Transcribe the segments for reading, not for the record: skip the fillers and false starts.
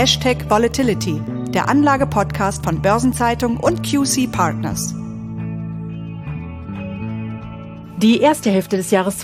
#Volatility, der Anlage-Podcast von Börsenzeitung und QC Partners. Die erste Hälfte des Jahres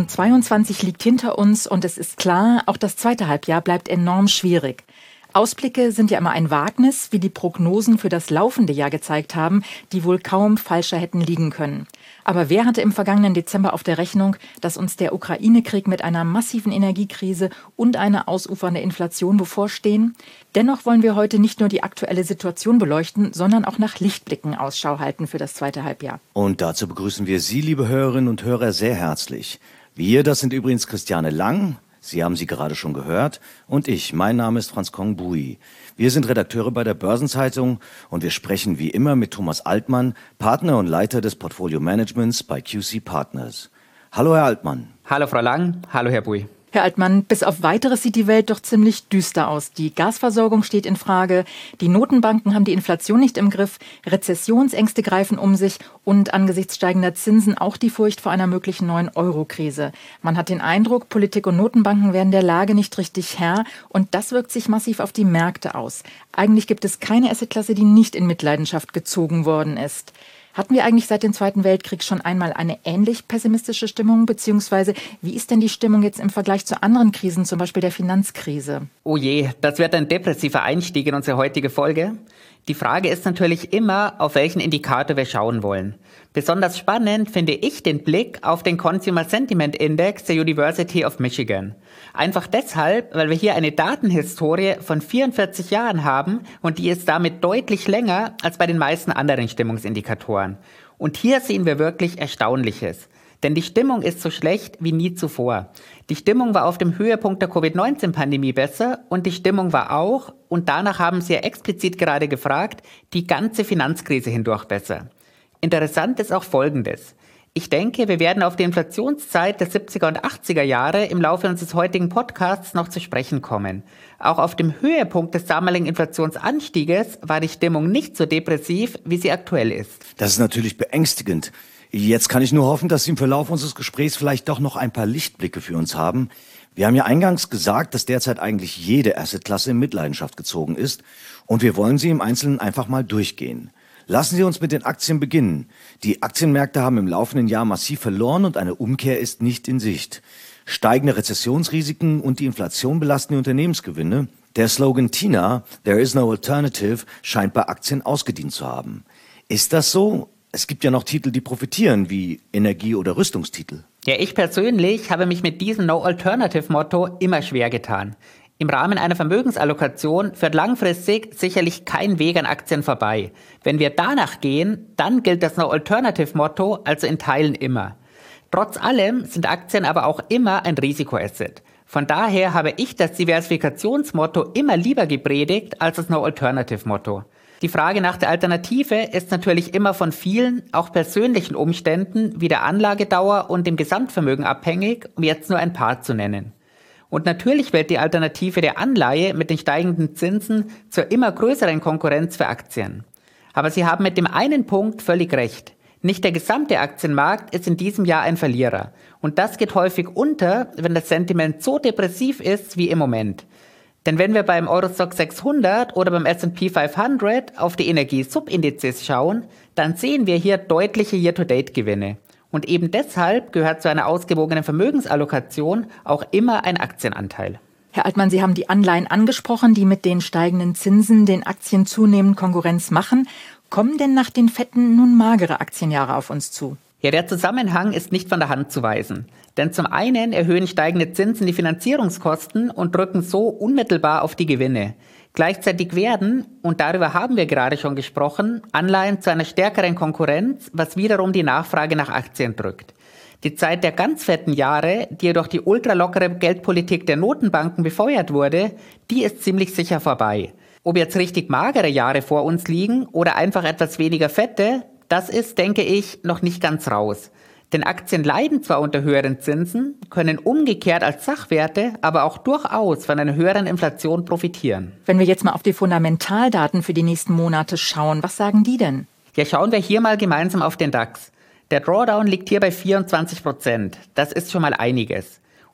2022 liegt hinter uns und es ist klar, auch das zweite Halbjahr bleibt enorm schwierig. Ausblicke sind ja immer ein Wagnis, wie die Prognosen für das laufende Jahr gezeigt haben, die wohl kaum falscher hätten liegen können. Aber wer hatte im vergangenen Dezember auf der Rechnung, dass uns der Ukraine-Krieg mit einer massiven Energiekrise und einer ausufernde Inflation bevorstehen? Dennoch wollen wir heute nicht nur die aktuelle Situation beleuchten, sondern auch nach Lichtblicken Ausschau halten für das zweite Halbjahr. Und dazu begrüßen wir Sie, liebe Hörerinnen und Hörer, sehr herzlich. Wir, das sind übrigens Christiane Lang, Sie haben sie gerade schon gehört, und ich, mein Name ist Franz Kong Bui. Wir sind Redakteure bei der Börsenzeitung und wir sprechen wie immer mit Thomas Altmann, Partner und Leiter des Portfolio Managements bei QC Partners. Hallo Herr Altmann. Hallo Frau Lang, hallo Herr Bui. Herr Altmann, bis auf Weiteres sieht die Welt doch ziemlich düster aus. Die Gasversorgung steht in Frage, die Notenbanken haben die Inflation nicht im Griff, Rezessionsängste greifen um sich und angesichts steigender Zinsen auch die Furcht vor einer möglichen neuen Euro-Krise. Man hat den Eindruck, Politik und Notenbanken werden der Lage nicht richtig Herr und das wirkt sich massiv auf die Märkte aus. Eigentlich gibt es keine Assetklasse, die nicht in Mitleidenschaft gezogen worden ist. Hatten wir eigentlich seit dem Zweiten Weltkrieg schon einmal eine ähnlich pessimistische Stimmung? Beziehungsweise, wie ist denn die Stimmung jetzt im Vergleich zu anderen Krisen, zum Beispiel der Finanzkrise? Oh je, das wird ein depressiver Einstieg in unsere heutige Folge. Die Frage ist natürlich immer, auf welchen Indikator wir schauen wollen. Besonders spannend finde ich den Blick auf den Consumer Sentiment Index der University of Michigan. Einfach deshalb, weil wir hier eine Datenhistorie von 44 Jahren haben und die ist damit deutlich länger als bei den meisten anderen Stimmungsindikatoren. Und hier sehen wir wirklich Erstaunliches. Denn die Stimmung ist so schlecht wie nie zuvor. Die Stimmung war auf dem Höhepunkt der Covid-19-Pandemie besser und die Stimmung war auch, und danach haben Sie ja explizit gerade gefragt, die ganze Finanzkrise hindurch besser. Interessant ist auch Folgendes. Ich denke, wir werden auf die Inflationszeit der 70er und 80er Jahre im Laufe unseres heutigen Podcasts noch zu sprechen kommen. Auch auf dem Höhepunkt des damaligen Inflationsanstieges war die Stimmung nicht so depressiv, wie sie aktuell ist. Das ist natürlich beängstigend. Jetzt kann ich nur hoffen, dass Sie im Verlauf unseres Gesprächs vielleicht doch noch ein paar Lichtblicke für uns haben. Wir haben ja eingangs gesagt, dass derzeit eigentlich jede Assetklasse in Mitleidenschaft gezogen ist und wir wollen sie im Einzelnen einfach mal durchgehen. Lassen Sie uns mit den Aktien beginnen. Die Aktienmärkte haben im laufenden Jahr massiv verloren und eine Umkehr ist nicht in Sicht. Steigende Rezessionsrisiken und die Inflation belasten die Unternehmensgewinne. Der Slogan TINA, There is no alternative, scheint bei Aktien ausgedient zu haben. Ist das so? Es gibt ja noch Titel, die profitieren, wie Energie- oder Rüstungstitel. Ja, ich persönlich habe mich mit diesem No-Alternative-Motto immer schwer getan. Im Rahmen einer Vermögensallokation führt langfristig sicherlich kein Weg an Aktien vorbei. Wenn wir danach gehen, dann gilt das No-Alternative-Motto also in Teilen immer. Trotz allem sind Aktien aber auch immer ein Risikoasset. Von daher habe ich das Diversifikationsmotto immer lieber gepredigt als das No-Alternative-Motto. Die Frage nach der Alternative ist natürlich immer von vielen, auch persönlichen Umständen wie der Anlagedauer und dem Gesamtvermögen abhängig, um jetzt nur ein paar zu nennen. Und natürlich wird die Alternative der Anleihe mit den steigenden Zinsen zur immer größeren Konkurrenz für Aktien. Aber Sie haben mit dem einen Punkt völlig recht. Nicht der gesamte Aktienmarkt ist in diesem Jahr ein Verlierer. Und das geht häufig unter, wenn das Sentiment so depressiv ist wie im Moment. Denn wenn wir beim Eurostoxx 600 oder beim S&P 500 auf die Energie-Subindizes schauen, dann sehen wir hier deutliche Year-to-Date-Gewinne. Und eben deshalb gehört zu einer ausgewogenen Vermögensallokation auch immer ein Aktienanteil. Herr Altmann, Sie haben die Anleihen angesprochen, die mit den steigenden Zinsen den Aktien zunehmend Konkurrenz machen. Kommen denn nach den fetten nun magere Aktienjahre auf uns zu? Ja, der Zusammenhang ist nicht von der Hand zu weisen. Denn zum einen erhöhen steigende Zinsen die Finanzierungskosten und drücken so unmittelbar auf die Gewinne. Gleichzeitig werden, und darüber haben wir gerade schon gesprochen, Anleihen zu einer stärkeren Konkurrenz, was wiederum die Nachfrage nach Aktien drückt. Die Zeit der ganz fetten Jahre, die durch die ultralockere Geldpolitik der Notenbanken befeuert wurde, die ist ziemlich sicher vorbei. Ob jetzt richtig magere Jahre vor uns liegen oder einfach etwas weniger fette, das ist, denke ich, noch nicht ganz raus. Denn Aktien leiden zwar unter höheren Zinsen, können umgekehrt als Sachwerte aber auch durchaus von einer höheren Inflation profitieren. Wenn wir jetzt mal auf die Fundamentaldaten für die nächsten Monate schauen, was sagen die denn? Ja, schauen wir hier mal gemeinsam auf den DAX. Der Drawdown liegt hier bei 24%. Das ist schon mal einiges.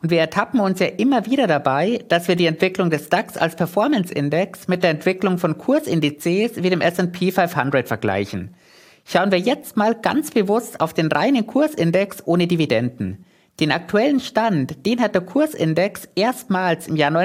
Und wir ertappen uns ja immer wieder dabei, dass wir die Entwicklung des DAX als Performance-Index mit der Entwicklung von Kursindizes wie dem S&P 500 vergleichen. Schauen wir jetzt mal ganz bewusst auf den reinen Kursindex ohne Dividenden. Den aktuellen Stand, den hat der Kursindex erstmals im Jahr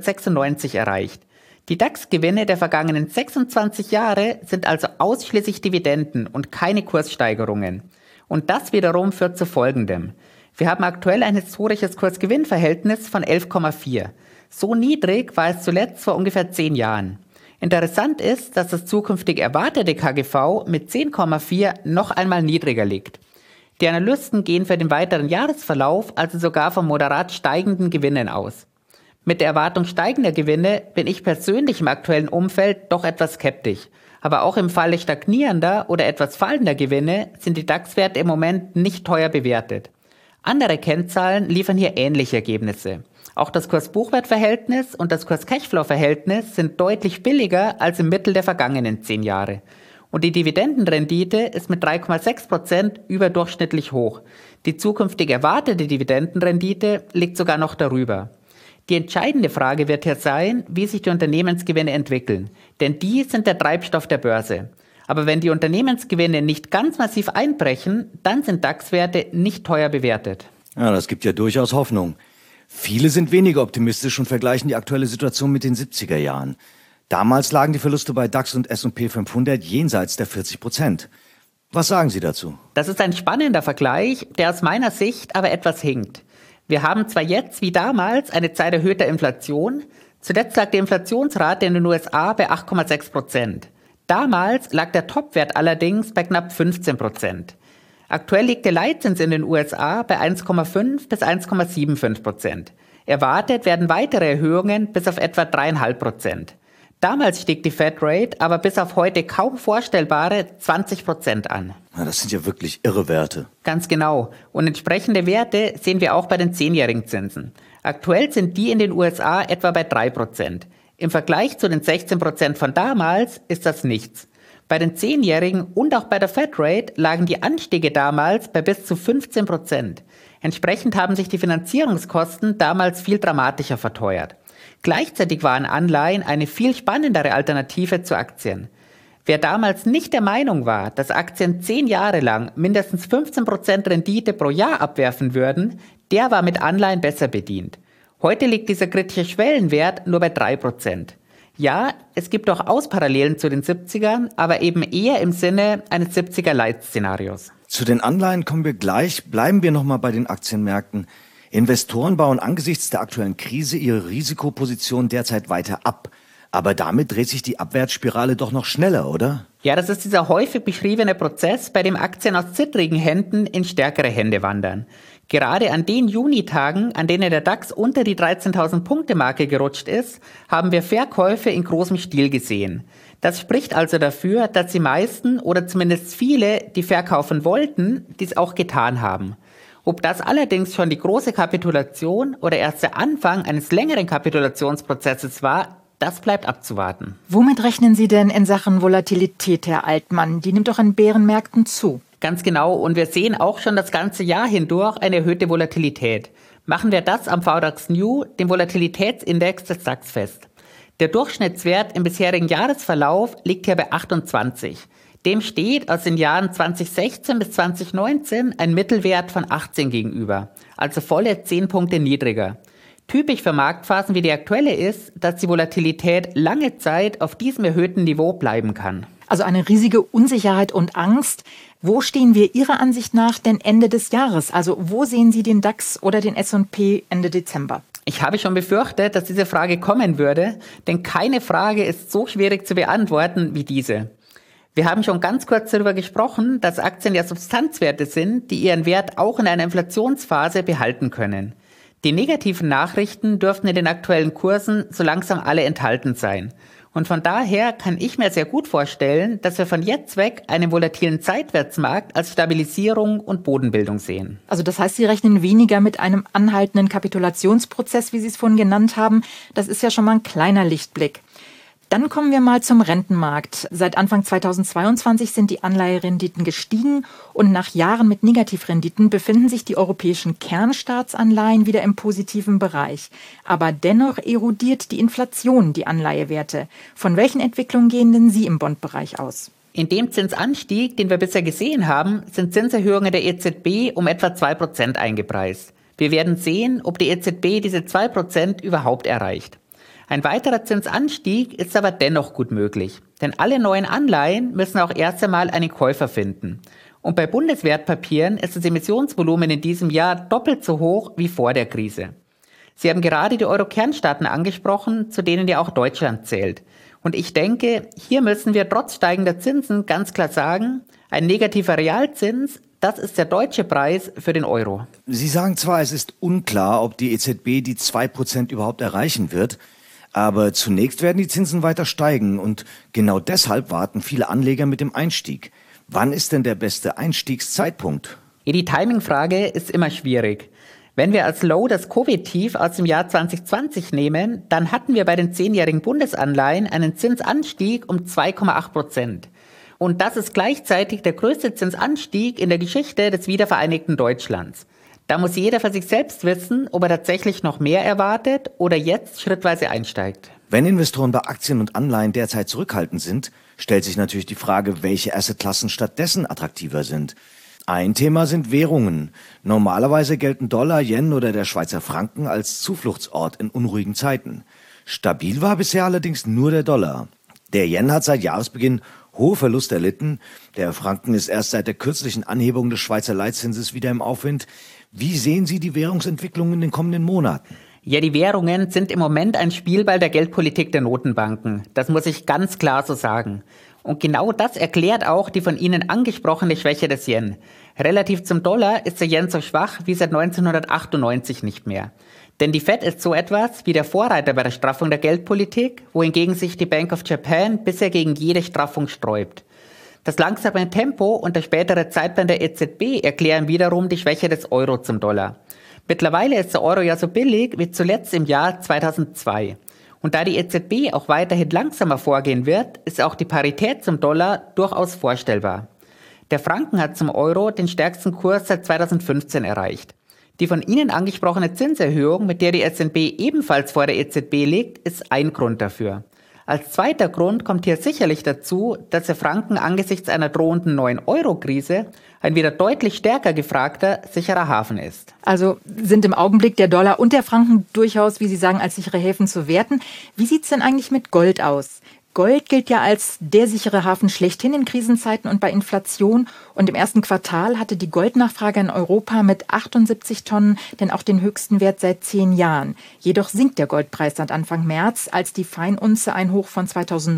1996 erreicht. Die DAX-Gewinne der vergangenen 26 Jahre sind also ausschließlich Dividenden und keine Kurssteigerungen. Und das wiederum führt zu Folgendem. Wir haben aktuell ein historisches Kurs-Gewinn-Verhältnis von 11,4. So niedrig war es zuletzt vor ungefähr 10 Jahren. Interessant ist, dass das zukünftig erwartete KGV mit 10,4 noch einmal niedriger liegt. Die Analysten gehen für den weiteren Jahresverlauf also sogar von moderat steigenden Gewinnen aus. Mit der Erwartung steigender Gewinne bin ich persönlich im aktuellen Umfeld doch etwas skeptisch. Aber auch im Falle stagnierender oder etwas fallender Gewinne sind die DAX-Werte im Moment nicht teuer bewertet. Andere Kennzahlen liefern hier ähnliche Ergebnisse. Auch das Kurs-Buchwert-Verhältnis und das Kurs-Cashflow-Verhältnis sind deutlich billiger als im Mittel der vergangenen 10 Jahre. Und die Dividendenrendite ist mit 3,6% überdurchschnittlich hoch. Die zukünftig erwartete Dividendenrendite liegt sogar noch darüber. Die entscheidende Frage wird hier sein, wie sich die Unternehmensgewinne entwickeln. Denn die sind der Treibstoff der Börse. Aber wenn die Unternehmensgewinne nicht ganz massiv einbrechen, dann sind DAX-Werte nicht teuer bewertet. Ja, das gibt ja durchaus Hoffnung. Viele sind weniger optimistisch und vergleichen die aktuelle Situation mit den 70er Jahren. Damals lagen die Verluste bei DAX und S&P 500 jenseits der 40%. Was sagen Sie dazu? Das ist ein spannender Vergleich, der aus meiner Sicht aber etwas hinkt. Wir haben zwar jetzt wie damals eine Zeit erhöhter Inflation, zuletzt lag die Inflationsrate in den USA bei 8,6%. Damals lag der Topwert allerdings bei knapp 15%. Aktuell liegt der Leitzins in den USA bei 1,5 bis 1,75%. Erwartet werden weitere Erhöhungen bis auf etwa 3,5%. Damals stieg die Fed Rate aber bis auf heute kaum vorstellbare 20% an. Na, das sind ja wirklich irre Werte. Ganz genau. Und entsprechende Werte sehen wir auch bei den 10-jährigen Zinsen. Aktuell sind die in den USA etwa bei 3%. Im Vergleich zu den 16% von damals ist das nichts. Bei den 10-jährigen und auch bei der Fed Rate lagen die Anstiege damals bei bis zu 15%. Entsprechend haben sich die Finanzierungskosten damals viel dramatischer verteuert. Gleichzeitig waren Anleihen eine viel spannendere Alternative zu Aktien. Wer damals nicht der Meinung war, dass Aktien 10 Jahre lang mindestens 15% Rendite pro Jahr abwerfen würden, der war mit Anleihen besser bedient. Heute liegt dieser kritische Schwellenwert nur bei 3%. Ja, es gibt durchaus Parallelen zu den 70ern, aber eben eher im Sinne eines 70er-Light-Szenarios. Zu den Anleihen kommen wir gleich. Bleiben wir nochmal bei den Aktienmärkten. Investoren bauen angesichts der aktuellen Krise ihre Risikoposition derzeit weiter ab. Aber damit dreht sich die Abwärtsspirale doch noch schneller, oder? Ja, das ist dieser häufig beschriebene Prozess, bei dem Aktien aus zittrigen Händen in stärkere Hände wandern. Gerade an den Junitagen, an denen der DAX unter die 13.000 Punkte Marke gerutscht ist, haben wir Verkäufe in großem Stil gesehen. Das spricht also dafür, dass die meisten oder zumindest viele, die verkaufen wollten, dies auch getan haben. Ob das allerdings schon die große Kapitulation oder erst der Anfang eines längeren Kapitulationsprozesses war, das bleibt abzuwarten. Womit rechnen Sie denn in Sachen Volatilität, Herr Altmann? Die nimmt doch an Bärenmärkten zu. Ganz genau. Und wir sehen auch schon das ganze Jahr hindurch eine erhöhte Volatilität. Machen wir das am VDAX New, dem Volatilitätsindex des DAX, fest. Der Durchschnittswert im bisherigen Jahresverlauf liegt hier bei 28. Dem steht aus den Jahren 2016 bis 2019 ein Mittelwert von 18 gegenüber, also volle 10 Punkte niedriger. Typisch für Marktphasen wie die aktuelle ist, dass die Volatilität lange Zeit auf diesem erhöhten Niveau bleiben kann. Also eine riesige Unsicherheit und Angst. Wo stehen wir Ihrer Ansicht nach denn Ende des Jahres? Also wo sehen Sie den DAX oder den S&P Ende Dezember? Ich habe schon befürchtet, dass diese Frage kommen würde, denn keine Frage ist so schwierig zu beantworten wie diese. Wir haben schon ganz kurz darüber gesprochen, dass Aktien ja Substanzwerte sind, die ihren Wert auch in einer Inflationsphase behalten können. Die negativen Nachrichten dürften in den aktuellen Kursen so langsam alle enthalten sein. Und von daher kann ich mir sehr gut vorstellen, dass wir von jetzt weg einen volatilen Seitwärtsmarkt als Stabilisierung und Bodenbildung sehen. Also das heißt, Sie rechnen weniger mit einem anhaltenden Kapitulationsprozess, wie Sie es vorhin genannt haben. Das ist ja schon mal ein kleiner Lichtblick. Dann kommen wir mal zum Rentenmarkt. Seit Anfang 2022 sind die Anleiherenditen gestiegen und nach Jahren mit Negativrenditen befinden sich die europäischen Kernstaatsanleihen wieder im positiven Bereich. Aber dennoch erodiert die Inflation die Anleihewerte. Von welchen Entwicklungen gehen denn Sie im Bondbereich aus? In dem Zinsanstieg, den wir bisher gesehen haben, sind Zinserhöhungen der EZB um etwa 2% eingepreist. Wir werden sehen, ob die EZB diese 2% überhaupt erreicht. Ein weiterer Zinsanstieg ist aber dennoch gut möglich, denn alle neuen Anleihen müssen auch erst einmal einen Käufer finden. Und bei Bundeswertpapieren ist das Emissionsvolumen in diesem Jahr doppelt so hoch wie vor der Krise. Sie haben gerade die Euro-Kernstaaten angesprochen, zu denen ja auch Deutschland zählt. Und ich denke, hier müssen wir trotz steigender Zinsen ganz klar sagen, ein negativer Realzins, das ist der deutsche Preis für den Euro. Sie sagen zwar, es ist unklar, ob die EZB die 2% überhaupt erreichen wird, aber zunächst werden die Zinsen weiter steigen und genau deshalb warten viele Anleger mit dem Einstieg. Wann ist denn der beste Einstiegszeitpunkt? Die Timingfrage ist immer schwierig. Wenn wir als Low das Covid-Tief aus dem Jahr 2020 nehmen, dann hatten wir bei den 10-jährigen Bundesanleihen einen Zinsanstieg um 2,8%. Und das ist gleichzeitig der größte Zinsanstieg in der Geschichte des wiedervereinigten Deutschlands. Da muss jeder für sich selbst wissen, ob er tatsächlich noch mehr erwartet oder jetzt schrittweise einsteigt. Wenn Investoren bei Aktien und Anleihen derzeit zurückhaltend sind, stellt sich natürlich die Frage, welche Assetklassen stattdessen attraktiver sind. Ein Thema sind Währungen. Normalerweise gelten Dollar, Yen oder der Schweizer Franken als Zufluchtsort in unruhigen Zeiten. Stabil war bisher allerdings nur der Dollar. Der Yen hat seit Jahresbeginn hohe Verluste erlitten. Der Franken ist erst seit der kürzlichen Anhebung des Schweizer Leitzinses wieder im Aufwind. Wie sehen Sie die Währungsentwicklung in den kommenden Monaten? Ja, die Währungen sind im Moment ein Spielball der Geldpolitik der Notenbanken. Das muss ich ganz klar so sagen. Und genau das erklärt auch die von Ihnen angesprochene Schwäche des Yen. Relativ zum Dollar ist der Yen so schwach wie seit 1998 nicht mehr. Denn die Fed ist so etwas wie der Vorreiter bei der Straffung der Geldpolitik, wohingegen sich die Bank of Japan bisher gegen jede Straffung sträubt. Das langsame Tempo und der spätere Zeitplan der EZB erklären wiederum die Schwäche des Euro zum Dollar. Mittlerweile ist der Euro ja so billig wie zuletzt im Jahr 2002. Und da die EZB auch weiterhin langsamer vorgehen wird, ist auch die Parität zum Dollar durchaus vorstellbar. Der Franken hat zum Euro den stärksten Kurs seit 2015 erreicht. Die von Ihnen angesprochene Zinserhöhung, mit der die SNB ebenfalls vor der EZB liegt, ist ein Grund dafür. Als zweiter Grund kommt hier sicherlich dazu, dass der Franken angesichts einer drohenden neuen Euro-Krise ein wieder deutlich stärker gefragter, sicherer Hafen ist. Also sind im Augenblick der Dollar und der Franken durchaus, wie Sie sagen, als sichere Häfen zu werten. Wie sieht es denn eigentlich mit Gold aus? Gold gilt ja als der sichere Hafen schlechthin in Krisenzeiten und bei Inflation. Und im ersten Quartal hatte die Goldnachfrage in Europa mit 78 Tonnen denn auch den höchsten Wert seit 10 Jahren. Jedoch sinkt der Goldpreis seit Anfang März, als die Feinunze ein Hoch von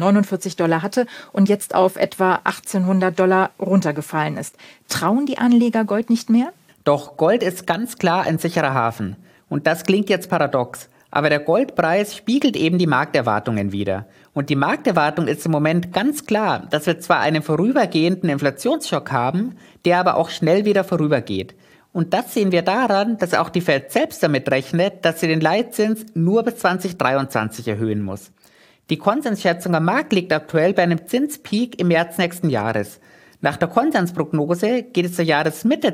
$2.049 hatte und jetzt auf etwa $1.800 runtergefallen ist. Trauen die Anleger Gold nicht mehr? Doch Gold ist ganz klar ein sicherer Hafen. Und das klingt jetzt paradox. Aber der Goldpreis spiegelt eben die Markterwartungen wider. Und die Markterwartung ist im Moment ganz klar, dass wir zwar einen vorübergehenden Inflationsschock haben, der aber auch schnell wieder vorübergeht. Und das sehen wir daran, dass auch die Fed selbst damit rechnet, dass sie den Leitzins nur bis 2023 erhöhen muss. Die Konsensschätzung am Markt liegt aktuell bei einem Zinspeak im März nächsten Jahres. Nach der Konsensprognose geht es zur Jahresmitte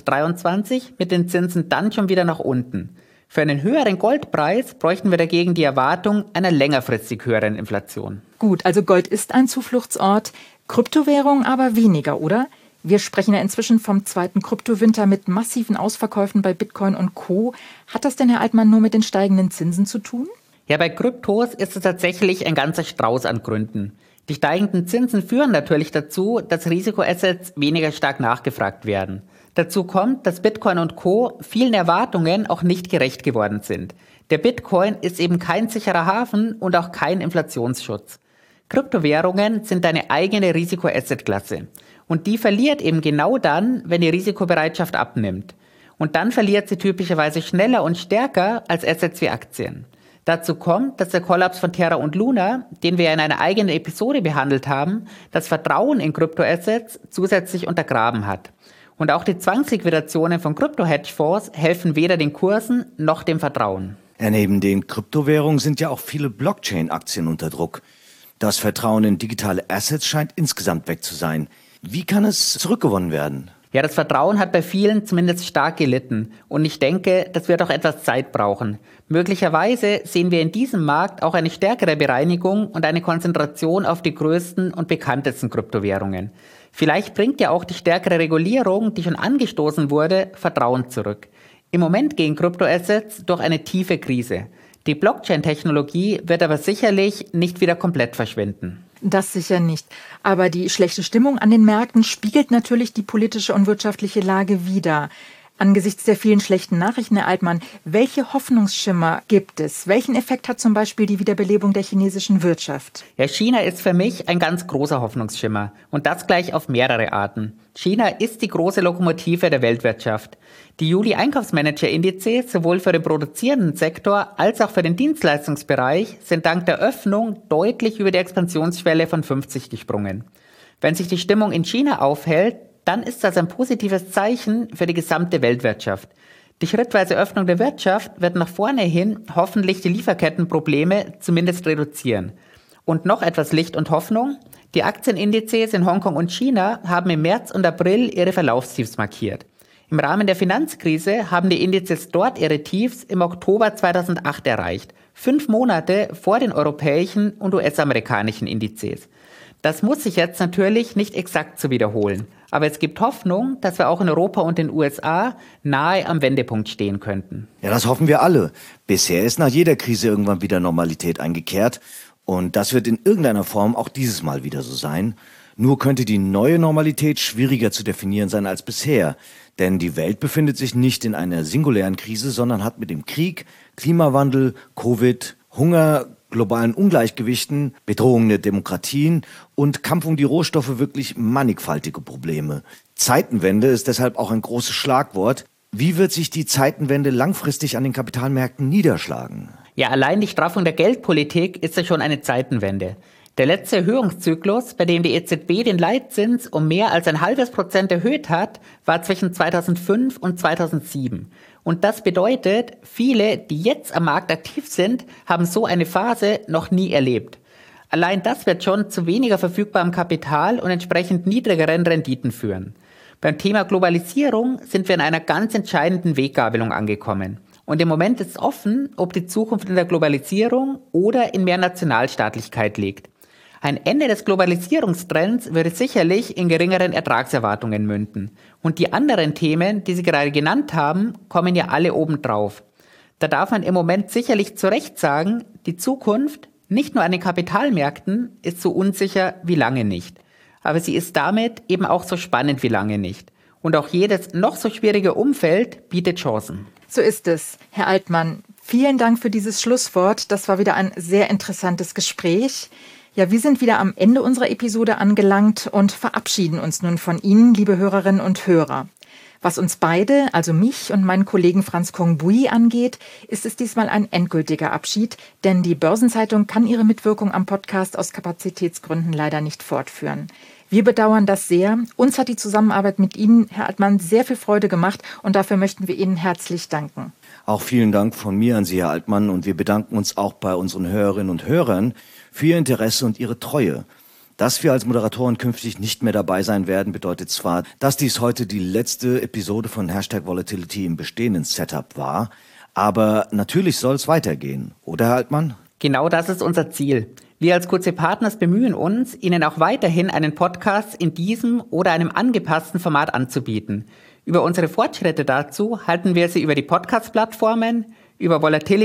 2023 mit den Zinsen dann schon wieder nach unten. Für einen höheren Goldpreis bräuchten wir dagegen die Erwartung einer längerfristig höheren Inflation. Gut, also Gold ist ein Zufluchtsort, Kryptowährungen aber weniger, oder? Wir sprechen ja inzwischen vom zweiten Kryptowinter mit massiven Ausverkäufen bei Bitcoin und Co. Hat das denn, Herr Altmann, nur mit den steigenden Zinsen zu tun? Ja, bei Kryptos ist es tatsächlich ein ganzer Strauß an Gründen. Die steigenden Zinsen führen natürlich dazu, dass Risikoassets weniger stark nachgefragt werden. Dazu kommt, dass Bitcoin und Co. vielen Erwartungen auch nicht gerecht geworden sind. Der Bitcoin ist eben kein sicherer Hafen und auch kein Inflationsschutz. Kryptowährungen sind eine eigene Risikoassetklasse. Und die verliert eben genau dann, wenn die Risikobereitschaft abnimmt. Und dann verliert sie typischerweise schneller und stärker als Assets wie Aktien. Dazu kommt, dass der Kollaps von Terra und Luna, den wir in einer eigenen Episode behandelt haben, das Vertrauen in Kryptoassets zusätzlich untergraben hat. Und auch die Zwangsliquidationen von Krypto-Hedgefonds helfen weder den Kursen noch dem Vertrauen. Ja, neben den Kryptowährungen sind ja auch viele Blockchain-Aktien unter Druck. Das Vertrauen in digitale Assets scheint insgesamt weg zu sein. Wie kann es zurückgewonnen werden? Ja, das Vertrauen hat bei vielen zumindest stark gelitten. Und ich denke, das wird auch etwas Zeit brauchen. Möglicherweise sehen wir in diesem Markt auch eine stärkere Bereinigung und eine Konzentration auf die größten und bekanntesten Kryptowährungen. Vielleicht bringt ja auch die stärkere Regulierung, die schon angestoßen wurde, Vertrauen zurück. Im Moment gehen Kryptoassets durch eine tiefe Krise. Die Blockchain-Technologie wird aber sicherlich nicht wieder komplett verschwinden. Das sicher nicht. Aber die schlechte Stimmung an den Märkten spiegelt natürlich die politische und wirtschaftliche Lage wider. Angesichts der vielen schlechten Nachrichten, Herr Altmann, welche Hoffnungsschimmer gibt es? Welchen Effekt hat zum Beispiel die Wiederbelebung der chinesischen Wirtschaft? Ja, China ist für mich ein ganz großer Hoffnungsschimmer. Und das gleich auf mehrere Arten. China ist die große Lokomotive der Weltwirtschaft. Die Juli-Einkaufsmanager-Indizes sowohl für den produzierenden Sektor als auch für den Dienstleistungsbereich sind dank der Öffnung deutlich über die Expansionsschwelle von 50 gesprungen. Wenn sich die Stimmung in China aufhält, dann ist das ein positives Zeichen für die gesamte Weltwirtschaft. Die schrittweise Öffnung der Wirtschaft wird nach vorne hin hoffentlich die Lieferkettenprobleme zumindest reduzieren. Und noch etwas Licht und Hoffnung: Die Aktienindizes in Hongkong und China haben im März und April ihre Verlaufstiefs markiert. Im Rahmen der Finanzkrise haben die Indizes dort ihre Tiefs im Oktober 2008 erreicht, 5 Monate vor den europäischen und US-amerikanischen Indizes. Das muss sich jetzt natürlich nicht exakt so wiederholen, aber es gibt Hoffnung, dass wir auch in Europa und den USA nahe am Wendepunkt stehen könnten. Ja, das hoffen wir alle. Bisher ist nach jeder Krise irgendwann wieder Normalität eingekehrt und das wird in irgendeiner Form auch dieses Mal wieder so sein. Nur könnte die neue Normalität schwieriger zu definieren sein als bisher, denn die Welt befindet sich nicht in einer singulären Krise, sondern hat mit dem Krieg, Klimawandel, Covid, Hunger, globalen Ungleichgewichten, Bedrohungen der Demokratien und Kampf um die Rohstoffe wirklich mannigfaltige Probleme. Zeitenwende ist deshalb auch ein großes Schlagwort. Wie wird sich die Zeitenwende langfristig an den Kapitalmärkten niederschlagen? Ja, allein die Straffung der Geldpolitik ist ja schon eine Zeitenwende. Der letzte Erhöhungszyklus, bei dem die EZB den Leitzins um mehr als 0,5% erhöht hat, war zwischen 2005 und 2007. Und das bedeutet, viele, die jetzt am Markt aktiv sind, haben so eine Phase noch nie erlebt. Allein das wird schon zu weniger verfügbarem Kapital und entsprechend niedrigeren Renditen führen. Beim Thema Globalisierung sind wir in einer ganz entscheidenden Weggabelung angekommen. Und im Moment ist offen, ob die Zukunft in der Globalisierung oder in mehr Nationalstaatlichkeit liegt. Ein Ende des Globalisierungstrends würde sicherlich in geringeren Ertragserwartungen münden. Und die anderen Themen, die Sie gerade genannt haben, kommen ja alle obendrauf. Da darf man im Moment sicherlich zu Recht sagen, die Zukunft, nicht nur an den Kapitalmärkten, ist so unsicher wie lange nicht. Aber sie ist damit eben auch so spannend wie lange nicht. Und auch jedes noch so schwierige Umfeld bietet Chancen. So ist es. Herr Altmann, vielen Dank für dieses Schlusswort. Das war wieder ein sehr interessantes Gespräch. Ja, wir sind wieder am Ende unserer Episode angelangt und verabschieden uns nun von Ihnen, liebe Hörerinnen und Hörer. Was uns beide, also mich und meinen Kollegen Franz Kong-Bui angeht, ist es diesmal ein endgültiger Abschied, denn die Börsenzeitung kann ihre Mitwirkung am Podcast aus Kapazitätsgründen leider nicht fortführen. Wir bedauern das sehr. Uns hat die Zusammenarbeit mit Ihnen, Herr Altmann, sehr viel Freude gemacht und dafür möchten wir Ihnen herzlich danken. Auch vielen Dank von mir an Sie, Herr Altmann, und wir bedanken uns auch bei unseren Hörerinnen und Hörern für Ihr Interesse und Ihre Treue. Dass wir als Moderatoren künftig nicht mehr dabei sein werden, bedeutet zwar, dass dies heute die letzte Episode von #Volatility im bestehenden Setup war, aber natürlich soll es weitergehen, oder Herr Altmann? Genau das ist unser Ziel. Wir als QC Partners bemühen uns, Ihnen auch weiterhin einen Podcast in diesem oder einem angepassten Format anzubieten. Über unsere Fortschritte dazu halten wir Sie über die Podcast-Plattformen, über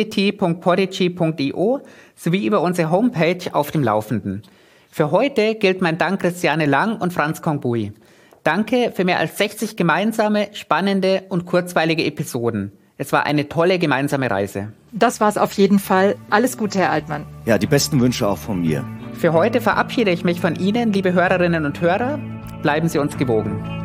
volatility.podigy.io sowie über unsere Homepage auf dem Laufenden. Für heute gilt mein Dank Christiane Lang und Franz Kong-Bui. Danke für mehr als 60 gemeinsame, spannende und kurzweilige Episoden. Es war eine tolle gemeinsame Reise. Das war es auf jeden Fall. Alles Gute, Herr Altmann. Ja, die besten Wünsche auch von mir. Für heute verabschiede ich mich von Ihnen, liebe Hörerinnen und Hörer. Bleiben Sie uns gewogen.